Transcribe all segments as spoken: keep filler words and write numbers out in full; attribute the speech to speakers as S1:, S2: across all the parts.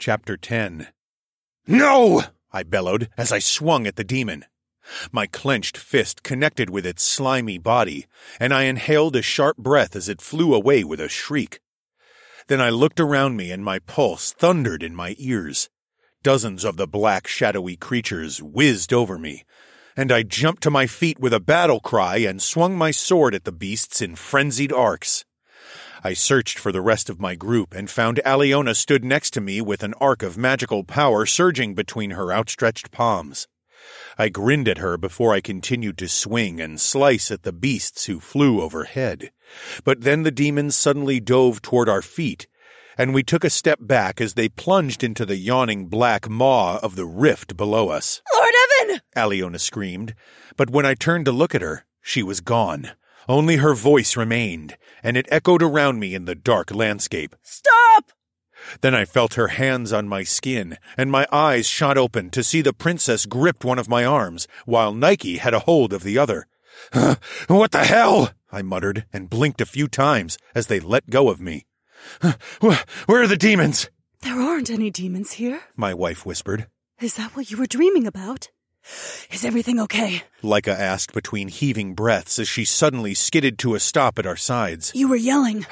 S1: Chapter ten. "No!" I bellowed as I swung at the demon. My clenched fist connected with its slimy body, and I inhaled a sharp breath as it flew away with a shriek. Then I looked around me and my pulse thundered in my ears. Dozens of the black, shadowy creatures whizzed over me, and I jumped to my feet with a battle cry and swung my sword at the beasts in frenzied arcs. I searched for the rest of my group and found Aliona stood next to me with an arc of magical power surging between her outstretched palms. I grinned at her before I continued to swing and slice at the beasts who flew overhead. But then the demons suddenly dove toward our feet, and we took a step back as they plunged into the yawning black maw of the rift below us.
S2: "Lord Evan!"
S1: Aliona screamed, but when I turned to look at her, she was gone. Only her voice remained, and it echoed around me in the dark landscape.
S2: "Stop!"
S1: Then I felt her hands on my skin, and my eyes shot open to see the princess gripped one of my arms, while Nike had a hold of the other. Uh, "What the hell?" I muttered, and blinked a few times as they let go of me. Uh, wh- where are the demons?
S2: "There aren't any demons here,"
S1: my wife whispered.
S2: "Is that what you were dreaming about? Is everything okay?"
S1: Leica asked between heaving breaths as she suddenly skidded to a stop at our sides.
S2: "You were yelling."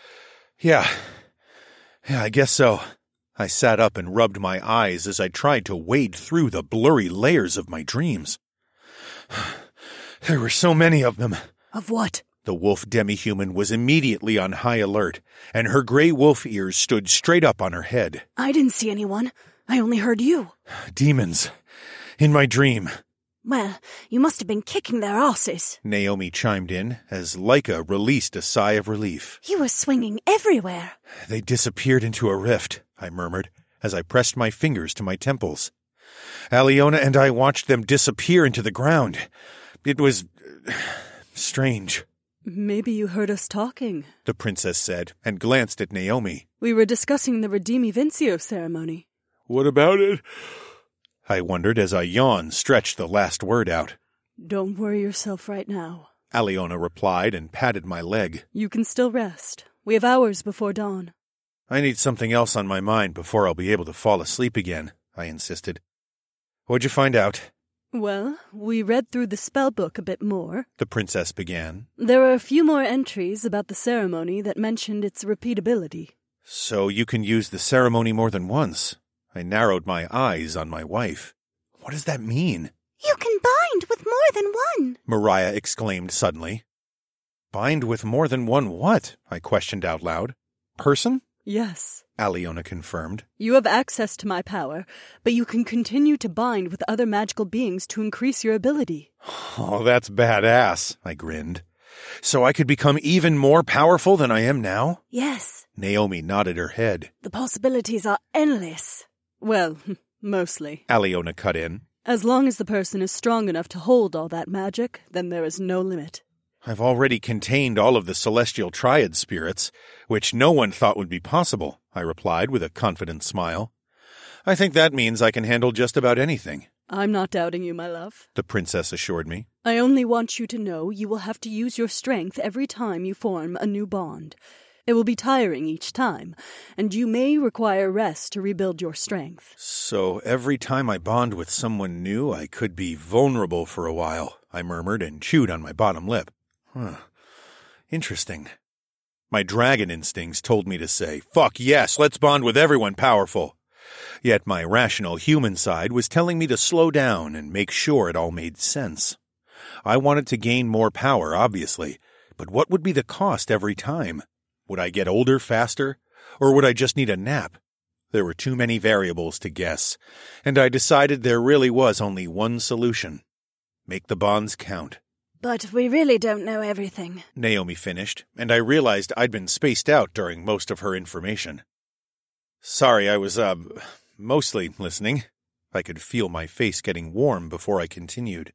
S1: Yeah. Yeah, I guess so. I sat up and rubbed my eyes as I tried to wade through the blurry layers of my dreams. There were so many of them.
S2: "Of what?"
S1: The wolf demi-human was immediately on high alert, and her gray wolf ears stood straight up on her head.
S2: "I didn't see anyone. I only heard you."
S1: Demons. In my dream.
S2: "Well, you must have been kicking their asses."
S1: Naomi chimed in as Leica released a sigh of relief.
S2: "You were swinging everywhere."
S1: They disappeared into a rift, I murmured, as I pressed my fingers to my temples. Aliona and I watched them disappear into the ground. It was uh, strange.
S2: "Maybe you heard us talking,"
S1: the princess said, and glanced at Naomi.
S2: "We were discussing the Redimi Vincio ceremony."
S1: "What about it?" I wondered as I yawned, stretched the last word out.
S2: "Don't worry yourself right now,"
S1: Aliona replied and patted my leg.
S2: "You can still rest. We have hours before dawn."
S1: "I need something else on my mind before I'll be able to fall asleep again," I insisted. "What'd you find out?"
S2: "Well, we read through the spell book a bit more,"
S1: the princess began.
S2: "There are a few more entries about the ceremony that mentioned its repeatability."
S1: "So you can use the ceremony more than once?" I narrowed my eyes on my wife. "What does that mean?"
S2: "You can bind with more than one,"
S1: Mariah exclaimed suddenly. "Bind with more than one what?" I questioned out loud. "Person?"
S2: "Yes,"
S1: Aliona confirmed.
S2: "You have access to my power, but you can continue to bind with other magical beings to increase your ability."
S1: "Oh, that's badass," I grinned. "So I could become even more powerful than I am now?"
S2: "Yes."
S1: Naomi nodded her head.
S2: "The possibilities are endless." "Well, mostly,"
S1: Aliona cut in.
S2: "As long as the person is strong enough to hold all that magic, then there is no limit."
S1: "I've already contained all of the celestial triad spirits, which no one thought would be possible," I replied with a confident smile. "I think that means I can handle just about anything."
S2: "I'm not doubting you, my love,"
S1: the princess assured me.
S2: "I only want you to know you will have to use your strength every time you form a new bond. It will be tiring each time, and you may require rest to rebuild your strength."
S1: "So every time I bond with someone new, I could be vulnerable for a while," I murmured and chewed on my bottom lip. Huh. Interesting. My dragon instincts told me to say, "Fuck yes, let's bond with everyone powerful." Yet my rational human side was telling me to slow down and make sure it all made sense. I wanted to gain more power, obviously, but what would be the cost every time? Would I get older faster, or would I just need a nap? There were too many variables to guess, and I decided there really was only one solution. Make the bonds count.
S2: "But we really don't know everything,"
S1: Naomi finished, and I realized I'd been spaced out during most of her information. "Sorry, I was, uh, mostly listening." I could feel my face getting warm before I continued.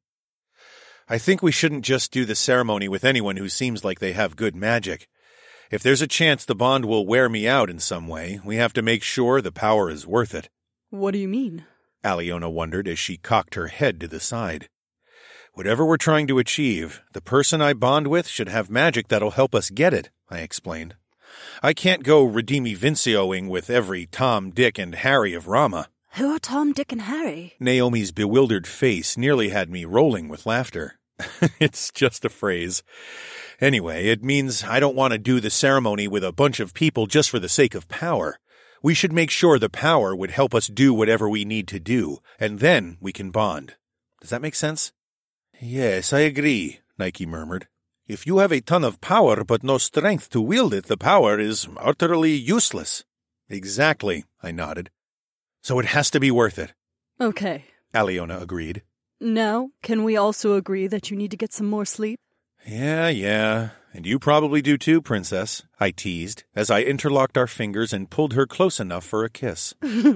S1: "I think we shouldn't just do the ceremony with anyone who seems like they have good magic. If there's a chance the bond will wear me out in some way, we have to make sure the power is worth it."
S2: "What do you mean?"
S1: Aliona wondered as she cocked her head to the side. "Whatever we're trying to achieve, the person I bond with should have magic that'll help us get it," I explained. I can't go Redeemi-Vincioing with every Tom, Dick, and Harry of Rama.
S2: Who are Tom, Dick, and Harry?
S1: Naomi's bewildered face nearly had me rolling with laughter. It's just a phrase. Anyway, it means I don't want to do the ceremony with a bunch of people just for the sake of power. We should make sure the power would help us do whatever we need to do, and then we can bond. Does that make sense? Yes, I agree, Nike murmured. If you have a ton of power but no strength to wield it, the power is utterly useless. Exactly, I nodded. So it has to be worth it.
S2: Okay.
S1: Aliona agreed.
S2: Now, can we also agree that you need to get some more sleep?
S1: Yeah, yeah. And you probably do too, Princess, I teased, as I interlocked our fingers and pulled her close enough for a kiss.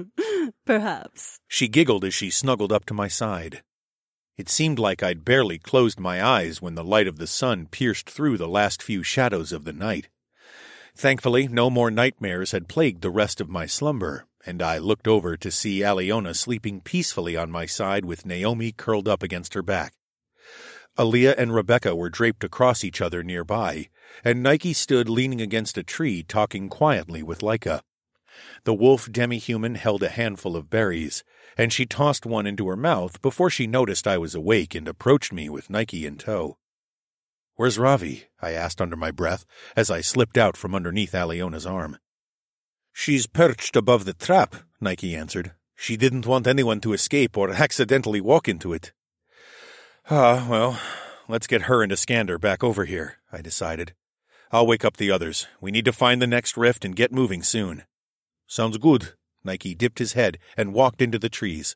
S2: Perhaps.
S1: She giggled as she snuggled up to my side. It seemed like I'd barely closed my eyes when the light of the sun pierced through the last few shadows of the night. Thankfully, no more nightmares had plagued the rest of my slumber, and I looked over to see Aliona sleeping peacefully on my side with Naomi curled up against her back. Aaliyah and Rebecca were draped across each other nearby, and Nike stood leaning against a tree talking quietly with Laika. The wolf demi-human held a handful of berries, and she tossed one into her mouth before she noticed I was awake and approached me with Nike in tow. "Where's Ravi?" I asked under my breath as I slipped out from underneath Aliona's arm. "She's perched above the trap," Nike answered. "She didn't want anyone to escape or accidentally walk into it." Ah, well, let's get her and Iskander back over here, I decided. I'll wake up the others. We need to find the next rift and get moving soon. Sounds good. Nike dipped his head and walked into the trees.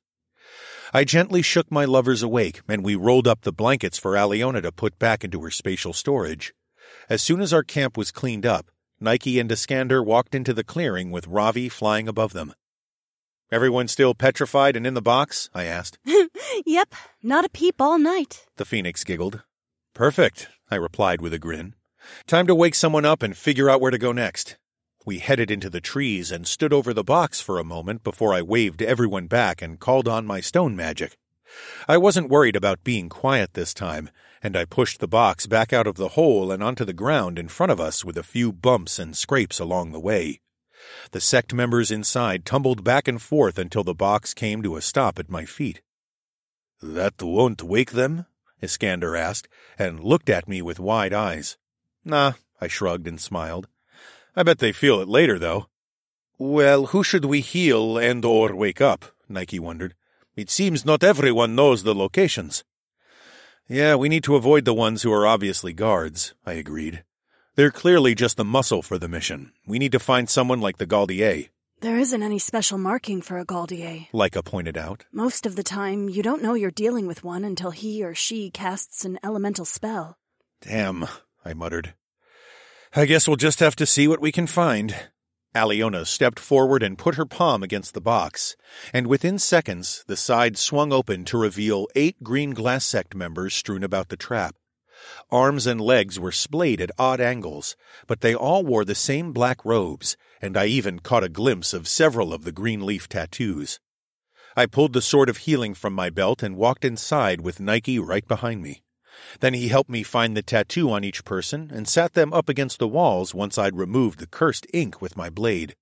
S1: I gently shook my lovers awake, and we rolled up the blankets for Aliona to put back into her spatial storage. As soon as our camp was cleaned up, Nike and Iskander walked into the clearing with Ravi flying above them. "Everyone still petrified and in the box?" I asked.
S2: Yep, not a peep all night,
S1: the phoenix giggled. "Perfect," I replied with a grin. "Time to wake someone up and figure out where to go next." We headed into the trees and stood over the box for a moment before I waved everyone back and called on my stone magic. I wasn't worried about being quiet this time, and I pushed the box back out of the hole and onto the ground in front of us with a few bumps and scrapes along the way. The sect members inside tumbled back and forth until the box came to a stop at my feet. "That won't wake them?" Iskander asked, and looked at me with wide eyes. "Nah," I shrugged and smiled. "I bet they feel it later, though." "Well, who should we heal and or wake up?" Nike wondered. "It seems not everyone knows the locations." "Yeah, we need to avoid the ones who are obviously guards," I agreed. "They're clearly just the muscle for the mission. We need to find someone like the Galdier."
S2: There isn't any special marking for a Galdier,
S1: Laika pointed out.
S2: Most of the time, you don't know you're dealing with one until he or she casts an elemental spell.
S1: "Damn," I muttered. "I guess we'll just have to see what we can find." Aliona stepped forward and put her palm against the box, and within seconds the side swung open to reveal eight green glass sect members strewn about the trap. Arms and legs were splayed at odd angles, but they all wore the same black robes, and I even caught a glimpse of several of the green leaf tattoos. I pulled the sword of healing from my belt and walked inside with Nike right behind me. Then he helped me find the tattoo on each person and sat them up against the walls once I'd removed the cursed ink with my blade.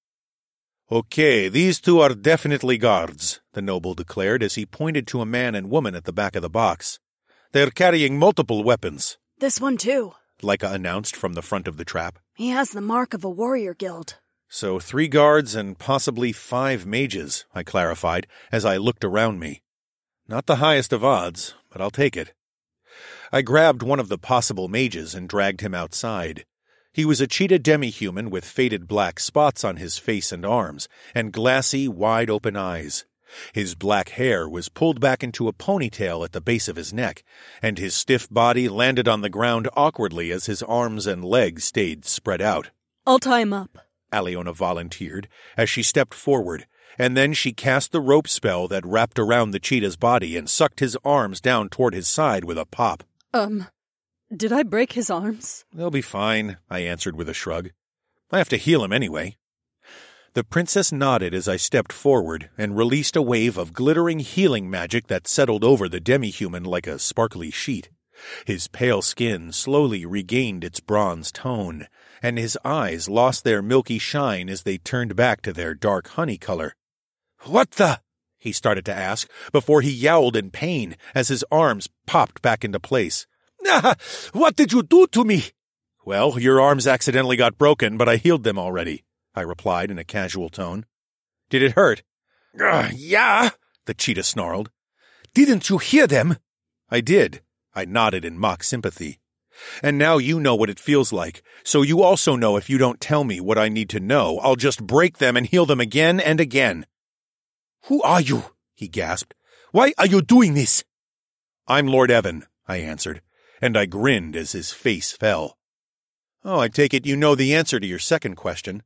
S1: "Okay, these two are definitely guards," the noble declared as he pointed to a man and woman at the back of the box. "They're carrying multiple weapons."
S2: This one, too,
S1: Laika announced from the front of the trap.
S2: He has the mark of a warrior guild.
S1: "So three guards and possibly five mages," I clarified as I looked around me. "Not the highest of odds, but I'll take it." I grabbed one of the possible mages and dragged him outside. He was a cheetah demi-human with faded black spots on his face and arms, and glassy, wide-open eyes. His black hair was pulled back into a ponytail at the base of his neck, and his stiff body landed on the ground awkwardly as his arms and legs stayed spread out.
S2: "I'll tie him up,"
S1: Aliona volunteered as she stepped forward, and then she cast the rope spell that wrapped around the cheetah's body and sucked his arms down toward his side with a pop.
S2: Um, did I break his arms?
S1: "They'll be fine," I answered with a shrug. "I have to heal him anyway." The princess nodded as I stepped forward and released a wave of glittering healing magic that settled over the demi-human like a sparkly sheet. His pale skin slowly regained its bronze tone, and his eyes lost their milky shine as they turned back to their dark honey color. "What the?" he started to ask, before he yowled in pain as his arms popped back into place. "Ah, what did you do to me?" "Well, your arms accidentally got broken, but I healed them already," I replied in a casual tone. "Did it hurt?" Uh, yeah, the cheetah snarled. "Didn't you hear them?" "I did." I nodded in mock sympathy. "And now you know what it feels like, so you also know if you don't tell me what I need to know, I'll just break them and heal them again and again." "Who are you?" he gasped. "Why are you doing this?" "I'm Lord Evan," I answered, and I grinned as his face fell. "Oh, I take it you know the answer to your second question."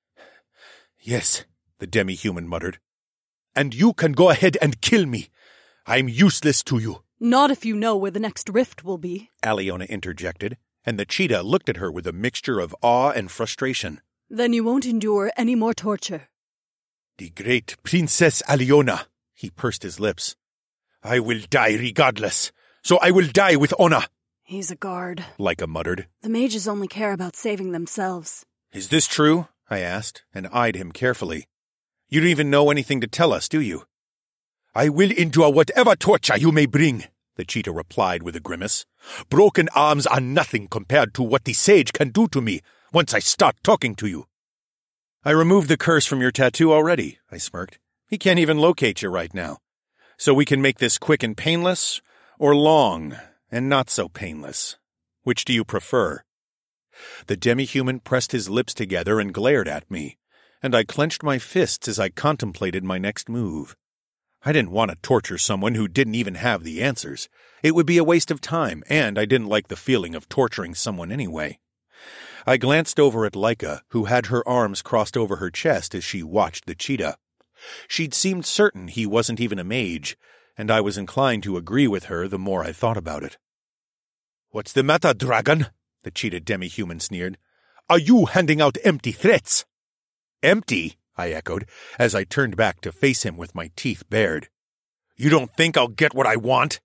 S1: "Yes," the demi-human muttered. "And you can go ahead and kill me. I'm useless to you."
S2: "Not if you know where the next rift will be,"
S1: Aliona interjected, and the cheetah looked at her with a mixture of awe and frustration.
S2: "Then you won't endure any more torture."
S1: "The great Princess Aliona," he pursed his lips. "I will die regardless, so I will die with honor."
S2: "He's a guard,"
S1: Leica muttered.
S2: "The mages only care about saving themselves."
S1: "Is this true?" I asked, and eyed him carefully. "You don't even know anything to tell us, do you?" "I will endure whatever torture you may bring," the cheetah replied with a grimace. "Broken arms are nothing compared to what the sage can do to me once I start talking to you." "I removed the curse from your tattoo already," I smirked. "He can't even locate you right now. So we can make this quick and painless, or long and not so painless. Which do you prefer?" The demi-human pressed his lips together and glared at me, and I clenched my fists as I contemplated my next move. I didn't want to torture someone who didn't even have the answers. It would be a waste of time, and I didn't like the feeling of torturing someone anyway. I glanced over at Leica, who had her arms crossed over her chest as she watched the cheetah. She'd seemed certain he wasn't even a mage, and I was inclined to agree with her the more I thought about it. "What's the matter, dragon?" the cheetah demi-human sneered. "Are you handing out empty threats?" "Empty?" I echoed, as I turned back to face him with my teeth bared. "You don't think I'll get what I want?"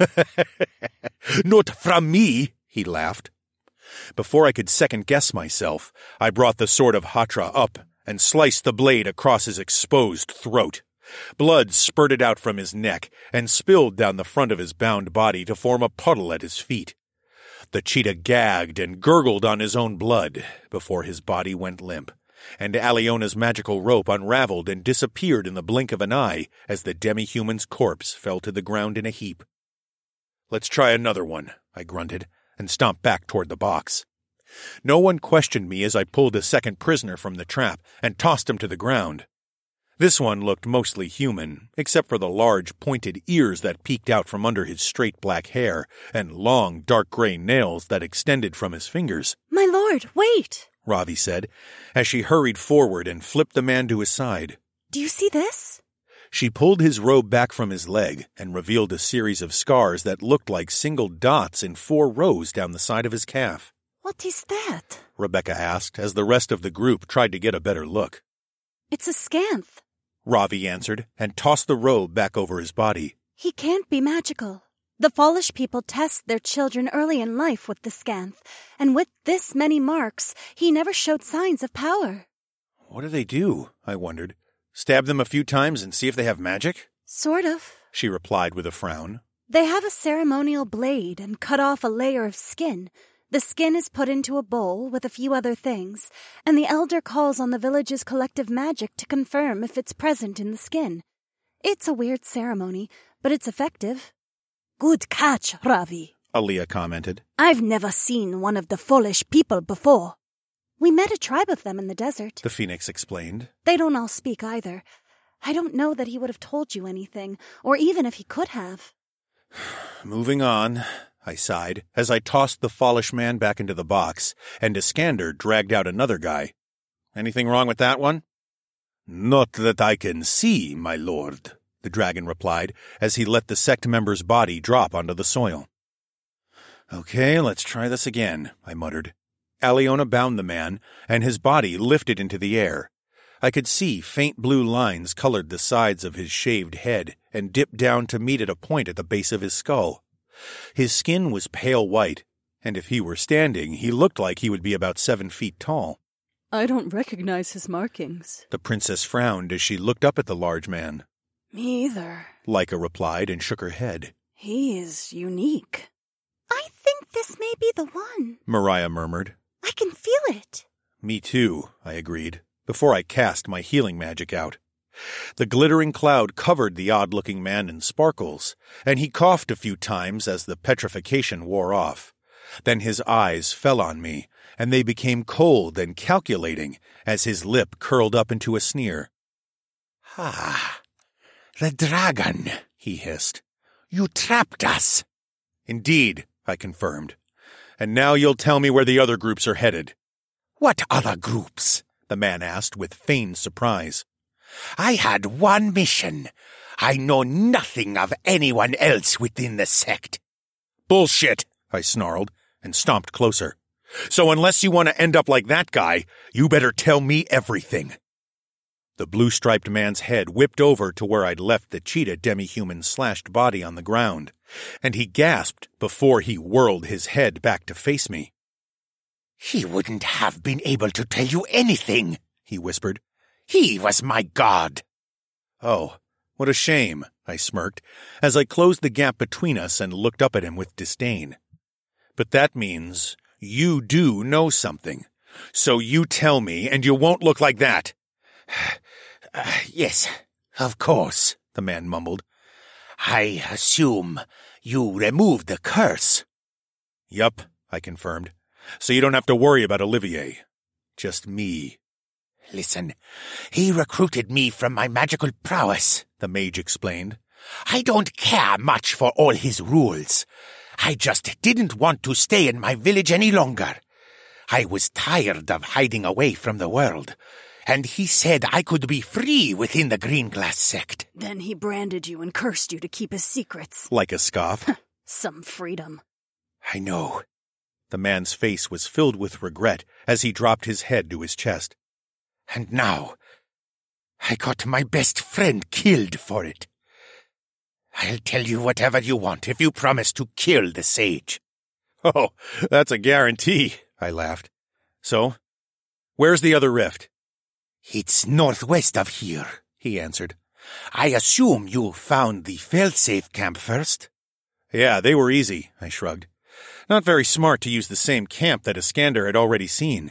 S1: "Not from me," he laughed. Before I could second-guess myself, I brought the sword of Hatra up and sliced the blade across his exposed throat. Blood spurted out from his neck and spilled down the front of his bound body to form a puddle at his feet. The cheetah gagged and gurgled on his own blood before his body went limp, and Aliona's magical rope unraveled and disappeared in the blink of an eye as the demi-human's corpse fell to the ground in a heap. "Let's try another one," I grunted, and stomped back toward the box. No one questioned me as I pulled a second prisoner from the trap and tossed him to the ground. This one looked mostly human, except for the large, pointed ears that peeked out from under his straight black hair and long, dark gray nails that extended from his fingers.
S2: "My lord, wait!"
S1: Ravi said, as she hurried forward and flipped the man to his side.
S2: "Do you see this?"
S1: She pulled his robe back from his leg and revealed a series of scars that looked like single dots in four rows down the side of his calf.
S2: "What is that?"
S1: Rebecca asked as the rest of the group tried to get a better look.
S2: "It's a scanth,"
S1: Ravi answered and tossed the robe back over his body.
S2: "He can't be magical. The Fallish people test their children early in life with the scanth, and with this many marks, he never showed signs of power."
S1: "What do they do?" I wondered. "Stab them a few times and see if they have magic?"
S2: "Sort of,"
S1: she replied with a frown.
S2: "They have a ceremonial blade and cut off a layer of skin. The skin is put into a bowl with a few other things, and the elder calls on the village's collective magic to confirm if it's present in the skin. It's a weird ceremony, but it's effective." "Good catch, Ravi,"
S1: Aaliyah commented.
S2: "I've never seen one of the Fallish people before." "We met a tribe of them in the desert,"
S1: the Phoenix explained.
S2: "They don't all speak either. I don't know that he would have told you anything, or even if he could have."
S1: "Moving on," I sighed, as I tossed the Fallish man back into the box, and Iskander dragged out another guy. "Anything wrong with that one?" "Not that I can see, my lord," the dragon replied, as he let the sect member's body drop onto the soil. "Okay, let's try this again," I muttered. Aliona bound the man, and his body lifted into the air. I could see faint blue lines colored the sides of his shaved head and dipped down to meet at a point at the base of his skull. His skin was pale white, and if he were standing, he looked like he would be about seven feet tall.
S3: I don't recognize his markings.
S1: The princess frowned as she looked up at the large man.
S3: Me either.
S1: Laika replied and shook her head.
S3: He is unique.
S2: I think this may be the one,
S1: Mariah murmured.
S2: I can feel it.
S1: Me too, I agreed, before I cast my healing magic out. The glittering cloud covered the odd-looking man in sparkles, and he coughed a few times as the petrification wore off. Then his eyes fell on me, and they became cold and calculating as his lip curled up into a sneer. "Ah, the dragon," he hissed. "You trapped us." "Indeed," I confirmed. "And now you'll tell me where the other groups are headed." "What other groups?" the man asked with feigned surprise. "I had one mission. I know nothing of anyone else within the sect." "Bullshit," I snarled, and stomped closer. "So unless you want to end up like that guy, you better tell me everything." The blue-striped man's head whipped over to where I'd left the cheetah demi-human's slashed body on the ground, and he gasped before he whirled his head back to face me. "He wouldn't have been able to tell you anything," he whispered. "He was my god." "Oh, what a shame," I smirked, as I closed the gap between us and looked up at him with disdain. "But that means you do know something. So you tell me, and you won't look like that." uh, "Yes, of course," the man mumbled. "I assume you removed the curse." "Yup," I confirmed. "So you don't have to worry about Olivier. Just me." "Listen, he recruited me from my magical prowess," the mage explained. "I don't care much for all his rules. I just didn't want to stay in my village any longer. I was tired of hiding away from the world, and he said I could be free within the Green Glass sect."
S3: Then he branded you and cursed you to keep his secrets.
S1: Like a scoff.
S3: Some freedom.
S1: "I know." The man's face was filled with regret as he dropped his head to his chest. "And now, I got my best friend killed for it. I'll tell you whatever you want if you promise to kill the sage." "Oh, that's a guarantee," I laughed. "So, where's the other rift?" "It's northwest of here," he answered. "I assume you found the failsafe camp first?" "Yeah, they were easy," I shrugged. "Not very smart to use the same camp that Iskander had already seen."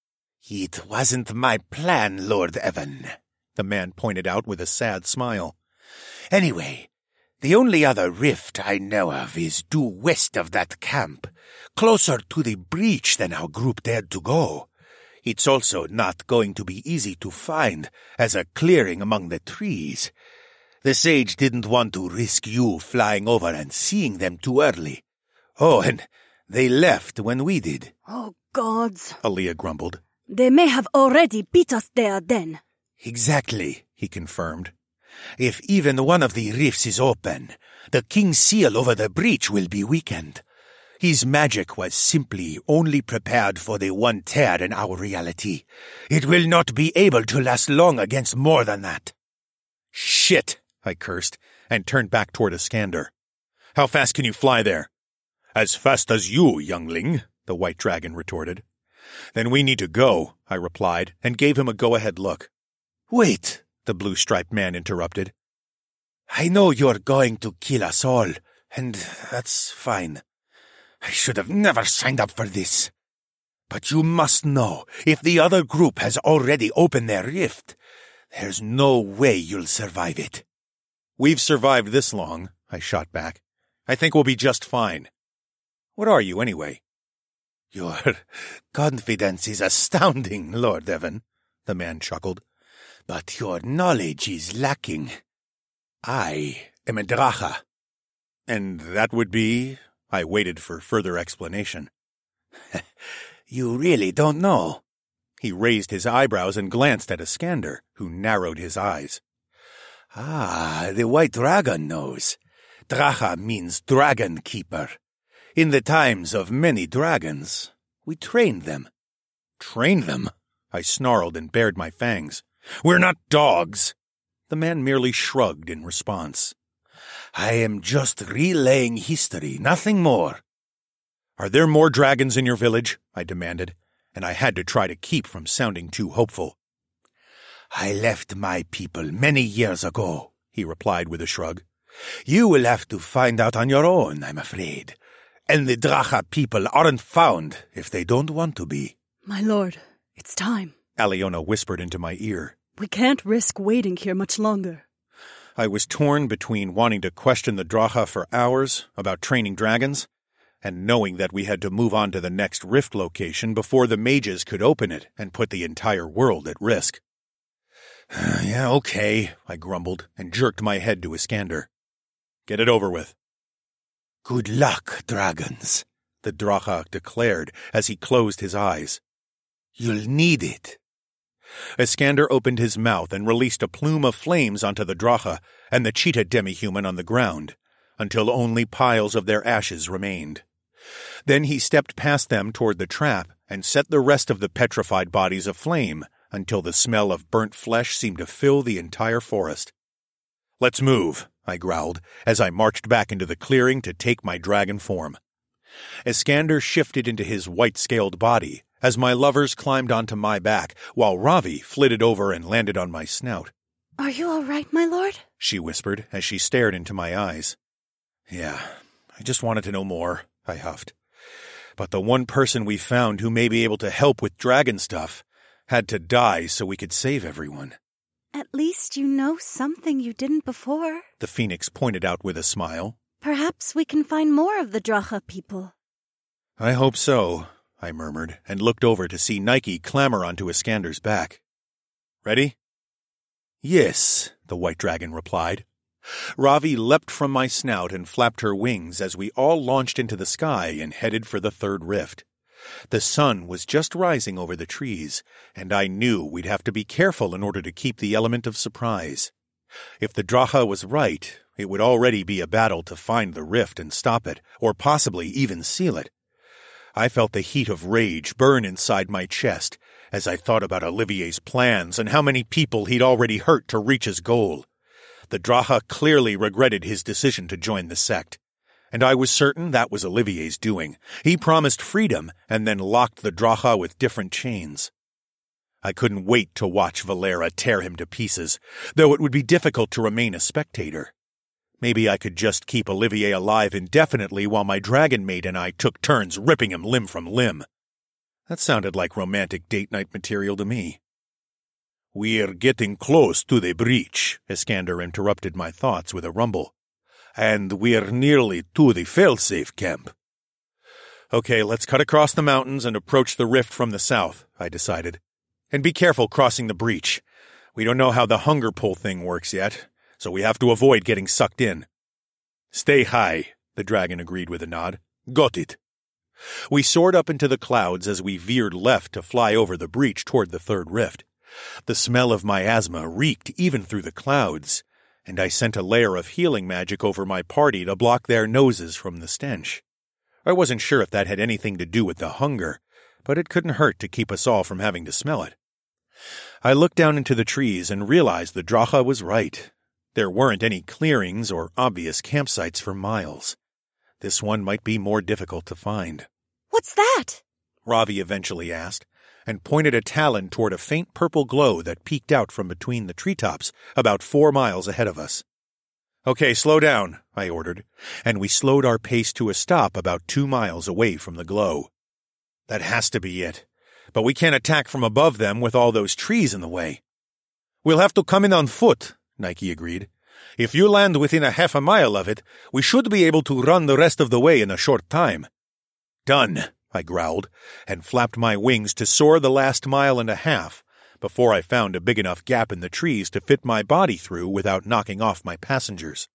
S1: "It wasn't my plan, Lord Evan," the man pointed out with a sad smile. "Anyway, the only other rift I know of is due west of that camp, closer to the breach than our group dared to go. It's also not going to be easy to find as a clearing among the trees. The sage didn't want to risk you flying over and seeing them too early. Oh, and they left when we did."
S3: Oh, gods,
S1: Aaliyah grumbled.
S3: They may have already beat us there then.
S1: "Exactly," he confirmed. "If even one of the rifts is open, the king's seal over the breach will be weakened. His magic was simply only prepared for the one tear in our reality. It will not be able to last long against more than that." "Shit," I cursed, and turned back toward Iskander. "How fast can you fly there?" "As fast as you, youngling," the white dragon retorted. "Then we need to go," I replied, and gave him a go-ahead look. "Wait," the blue-striped man interrupted. "I know you're going to kill us all, and that's fine. I should have never signed up for this. But you must know, if the other group has already opened their rift, there's no way you'll survive it." "We've survived this long," I shot back. "I think we'll be just fine. What are you, anyway?" "Your confidence is astounding, Lord Evan," the man chuckled. "But your knowledge is lacking. I am a Dracha." "And that would be?" I waited for further explanation. "You really don't know?" He raised his eyebrows and glanced at Iskander, who narrowed his eyes. "Ah, the white dragon knows. Dracha means dragon keeper. In the times of many dragons, we trained them." "Trained them?" I snarled and bared my fangs. "We're not dogs." The man merely shrugged in response. "I am just relaying history, nothing more." Are there more dragons in your village? I demanded, and I had to try to keep from sounding too hopeful. I left my people many years ago, he replied with a shrug. You will have to find out on your own, I'm afraid. And the Dracha people aren't found if they don't want to be.
S3: My lord, it's time.
S1: Aliona whispered into my ear.
S3: We can't risk waiting here much longer.
S1: I was torn between wanting to question the Dracha for hours about training dragons and knowing that we had to move on to the next rift location before the mages could open it and put the entire world at risk. Yeah, okay, I grumbled and jerked my head to Iskander. Get it over with. Good luck, dragons, the Dracha declared as he closed his eyes. You'll need it. Iskander opened his mouth and released a plume of flames onto the Dracha and the cheetah demi-human on the ground, until only piles of their ashes remained. Then he stepped past them toward the trap and set the rest of the petrified bodies aflame until the smell of burnt flesh seemed to fill the entire forest. Let's move, I growled, as I marched back into the clearing to take my dragon form. Iskander shifted into his white-scaled body as my lovers climbed onto my back, while Ravi flitted over and landed on my snout.
S2: Are you all right, my lord?
S1: She whispered as she stared into my eyes. Yeah, I just wanted to know more, I huffed. But the one person we found who may be able to help with dragon stuff had to die so we could save everyone.
S2: At least you know something you didn't before,
S1: the phoenix pointed out with a smile.
S2: Perhaps we can find more of the Dracha people.
S1: I hope so, I murmured, and looked over to see Nike clamber onto Iskander's back. Ready? Yes, the white dragon replied. Ravi leapt from my snout and flapped her wings as we all launched into the sky and headed for the third rift. The sun was just rising over the trees, and I knew we'd have to be careful in order to keep the element of surprise. If the Dracha was right, it would already be a battle to find the rift and stop it, or possibly even seal it. I felt the heat of rage burn inside my chest as I thought about Olivier's plans and how many people he'd already hurt to reach his goal. The Dracha clearly regretted his decision to join the sect, and I was certain that was Olivier's doing. He promised freedom and then locked the Dracha with different chains. I couldn't wait to watch Valera tear him to pieces, though it would be difficult to remain a spectator. Maybe I could just keep Olivier alive indefinitely while my dragon mate and I took turns ripping him limb from limb. That sounded like romantic date night material to me. We're getting close to the breach, Iskander interrupted my thoughts with a rumble. And we're nearly to the failsafe camp. Okay, let's cut across the mountains and approach the rift from the south, I decided. And be careful crossing the breach. We don't know how the hunger pull thing works yet, so we have to avoid getting sucked in. Stay high, the dragon agreed with a nod. Got it. We soared up into the clouds as we veered left to fly over the breach toward the third rift. The smell of miasma reeked even through the clouds, and I sent a layer of healing magic over my party to block their noses from the stench. I wasn't sure if that had anything to do with the hunger, but it couldn't hurt to keep us all from having to smell it. I looked down into the trees and realized the Dracha was right. There weren't any clearings or obvious campsites for miles. This one might be more difficult to find.
S2: What's that?
S1: Ravi eventually asked, and pointed a talon toward a faint purple glow that peeked out from between the treetops about four miles ahead of us. Okay, slow down, I ordered, and we slowed our pace to a stop about two miles away from the glow. That has to be it, but we can't attack from above them with all those trees in the way. We'll have to come in on foot, Nike agreed. If you land within a half a mile of it, we should be able to run the rest of the way in a short time. Done, I growled, and flapped my wings to soar the last mile and a half, before I found a big enough gap in the trees to fit my body through without knocking off my passengers.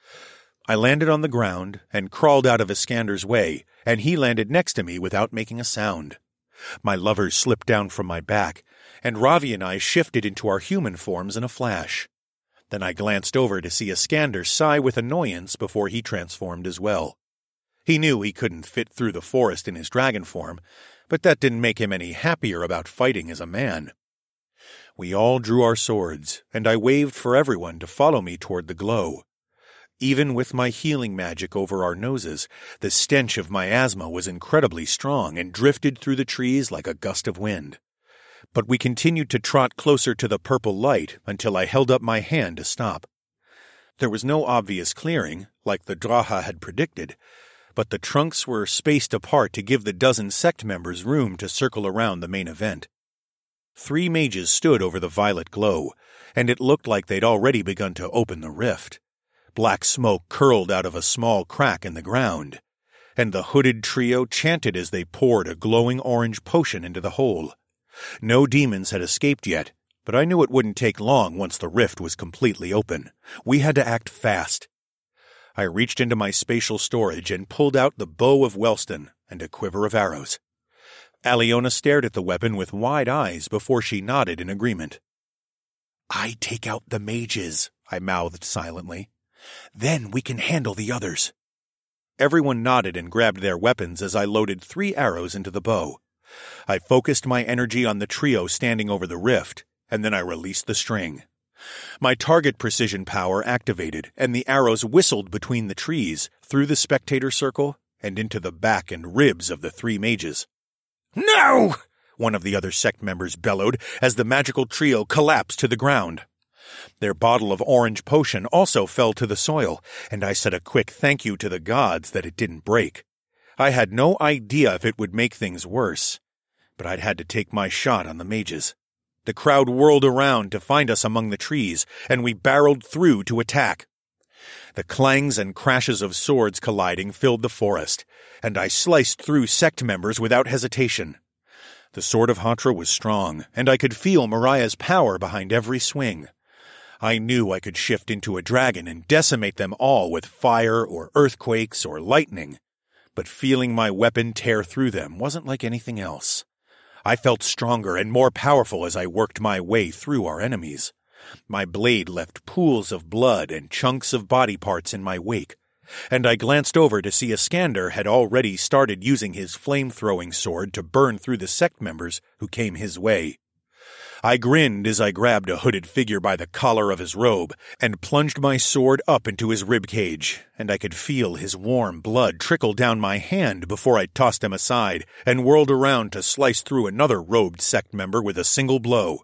S1: I landed on the ground and crawled out of Iskander's way, and he landed next to me without making a sound. My lovers slipped down from my back, and Ravi and I shifted into our human forms in a flash. Then I glanced over to see Iskander sigh with annoyance before he transformed as well. He knew he couldn't fit through the forest in his dragon form, but that didn't make him any happier about fighting as a man. We all drew our swords, and I waved for everyone to follow me toward the glow. Even with my healing magic over our noses, the stench of miasma was incredibly strong and drifted through the trees like a gust of wind. But we continued to trot closer to the purple light until I held up my hand to stop. There was no obvious clearing, like the Draha had predicted, but the trunks were spaced apart to give the dozen sect members room to circle around the main event. Three mages stood over the violet glow, and it looked like they'd already begun to open the rift. Black smoke curled out of a small crack in the ground, and the hooded trio chanted as they poured a glowing orange potion into the hole. No demons had escaped yet, but I knew it wouldn't take long once the rift was completely open. We had to act fast. I reached into my spatial storage and pulled out the bow of Wellston and a quiver of arrows. Aliona stared at the weapon with wide eyes before she nodded in agreement. "I take out the mages," I mouthed silently. "Then we can handle the others." Everyone nodded and grabbed their weapons as I loaded three arrows into the bow. I focused my energy on the trio standing over the rift, and then I released the string. My target precision power activated, and the arrows whistled between the trees, through the spectator circle, and into the back and ribs of the three mages. "No!" one of the other sect members bellowed as the magical trio collapsed to the ground. Their bottle of orange potion also fell to the soil, and I said a quick thank you to the gods that it didn't break. I had no idea if it would make things worse, but I'd had to take my shot on the mages. The crowd whirled around to find us among the trees, and we barreled through to attack. The clangs and crashes of swords colliding filled the forest, and I sliced through sect members without hesitation. The sword of Hatra was strong, and I could feel Mariah's power behind every swing. I knew I could shift into a dragon and decimate them all with fire or earthquakes or lightning, but feeling my weapon tear through them wasn't like anything else. I felt stronger and more powerful as I worked my way through our enemies. My blade left pools of blood and chunks of body parts in my wake, and I glanced over to see Iskander had already started using his flame-throwing sword to burn through the sect members who came his way. I grinned as I grabbed a hooded figure by the collar of his robe and plunged my sword up into his ribcage, and I could feel his warm blood trickle down my hand before I tossed him aside and whirled around to slice through another robed sect member with a single blow.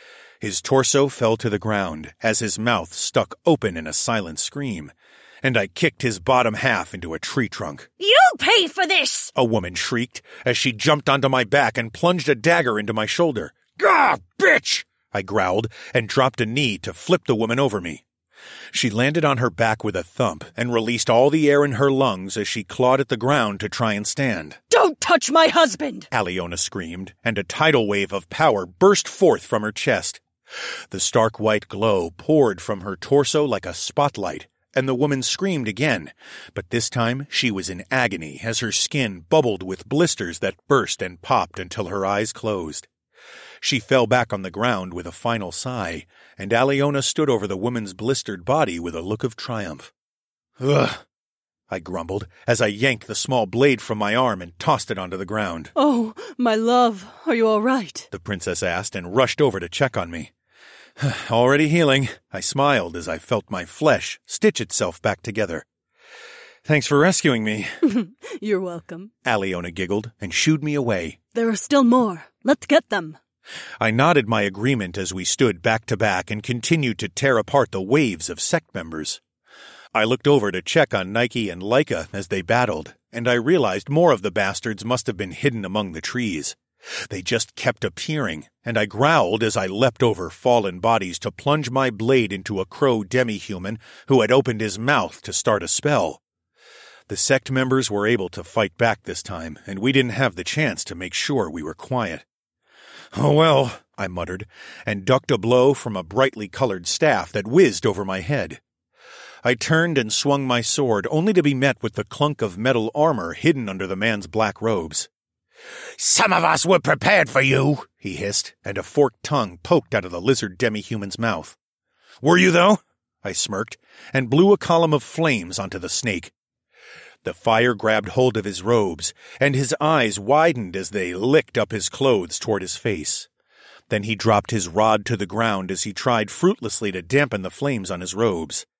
S1: His torso fell to the ground as his mouth stuck open in a silent scream, and I kicked his bottom half into a tree trunk.
S4: "You pay for this!"
S1: a woman shrieked as she jumped onto my back and plunged a dagger into my shoulder. "Gah, bitch!" I growled and dropped a knee to flip the woman over me. She landed on her back with a thump and released all the air in her lungs as she clawed at the ground to try and stand.
S3: "Don't touch my husband!"
S1: Aliona screamed, and a tidal wave of power burst forth from her chest. The stark white glow poured from her torso like a spotlight, and the woman screamed again, but this time she was in agony as her skin bubbled with blisters that burst and popped until her eyes closed. She fell back on the ground with a final sigh, and Aliona stood over the woman's blistered body with a look of triumph. "Ugh," I grumbled as I yanked the small blade from my arm and tossed it onto the ground.
S3: "Oh, my love, are you all right?"
S1: the princess asked and rushed over to check on me. "Already healing," I smiled as I felt my flesh stitch itself back together. "Thanks for rescuing me."
S3: "You're welcome,"
S1: Aliona giggled and shooed me away.
S3: "There are still more. Let's get them."
S1: I nodded my agreement as we stood back to back and continued to tear apart the waves of sect members. I looked over to check on Nike and Laika as they battled, and I realized more of the bastards must have been hidden among the trees. They just kept appearing, and I growled as I leapt over fallen bodies to plunge my blade into a crow demi-human who had opened his mouth to start a spell. The sect members were able to fight back this time, and we didn't have the chance to make sure we were quiet. "Oh well," I muttered, and ducked a blow from a brightly colored staff that whizzed over my head. I turned and swung my sword, only to be met with the clunk of metal armor hidden under the man's black robes. "Some of us were prepared for you," he hissed, and a forked tongue poked out of the lizard demi-human's mouth. "Were you, though?" I smirked, and blew a column of flames onto the snake. The fire grabbed hold of his robes, and his eyes widened as they licked up his clothes toward his face. Then he dropped his rod to the ground as he tried fruitlessly to dampen the flames on his robes.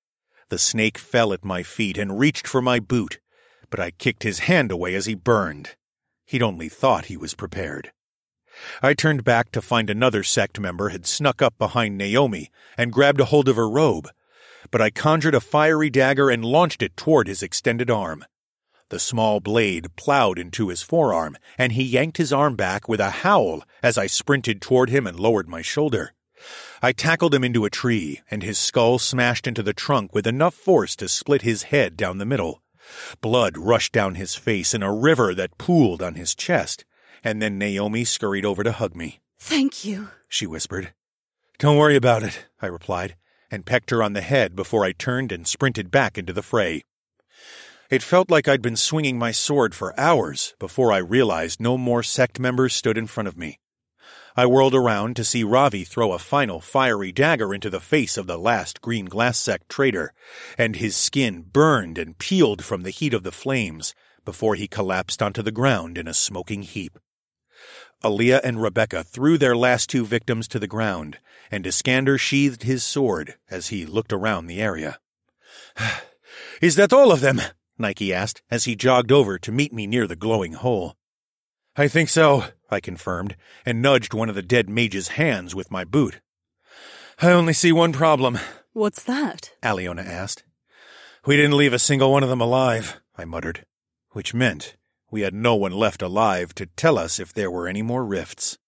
S1: The snake fell at my feet and reached for my boot, but I kicked his hand away as he burned. He'd only thought he was prepared. I turned back to find another sect member had snuck up behind Naomi and grabbed a hold of her robe, but I conjured a fiery dagger and launched it toward his extended arm. The small blade plowed into his forearm, and he yanked his arm back with a howl as I sprinted toward him and lowered my shoulder. I tackled him into a tree, and his skull smashed into the trunk with enough force to split his head down the middle. Blood rushed down his face in a river that pooled on his chest, and then Naomi scurried over to hug me.
S3: Thank you,
S1: she whispered. Don't worry about it, I replied, and pecked her on the head before I turned and sprinted back into the fray. It felt like I'd been swinging my sword for hours before I realized no more sect members stood in front of me. I whirled around to see Ravi throw a final fiery dagger into the face of the last green glass sect traitor, and his skin burned and peeled from the heat of the flames before he collapsed onto the ground in a smoking heap. Aaliyah and Rebecca threw their last two victims to the ground, and Iskander sheathed his sword as he looked around the area. Is that all of them? Nike asked as he jogged over to meet me near the glowing hole. I think so, I confirmed, and nudged one of the dead mage's hands with my boot. I only see one problem.
S3: What's that?
S1: Aliona asked. We didn't leave a single one of them alive, I muttered, which meant we had no one left alive to tell us if there were any more rifts.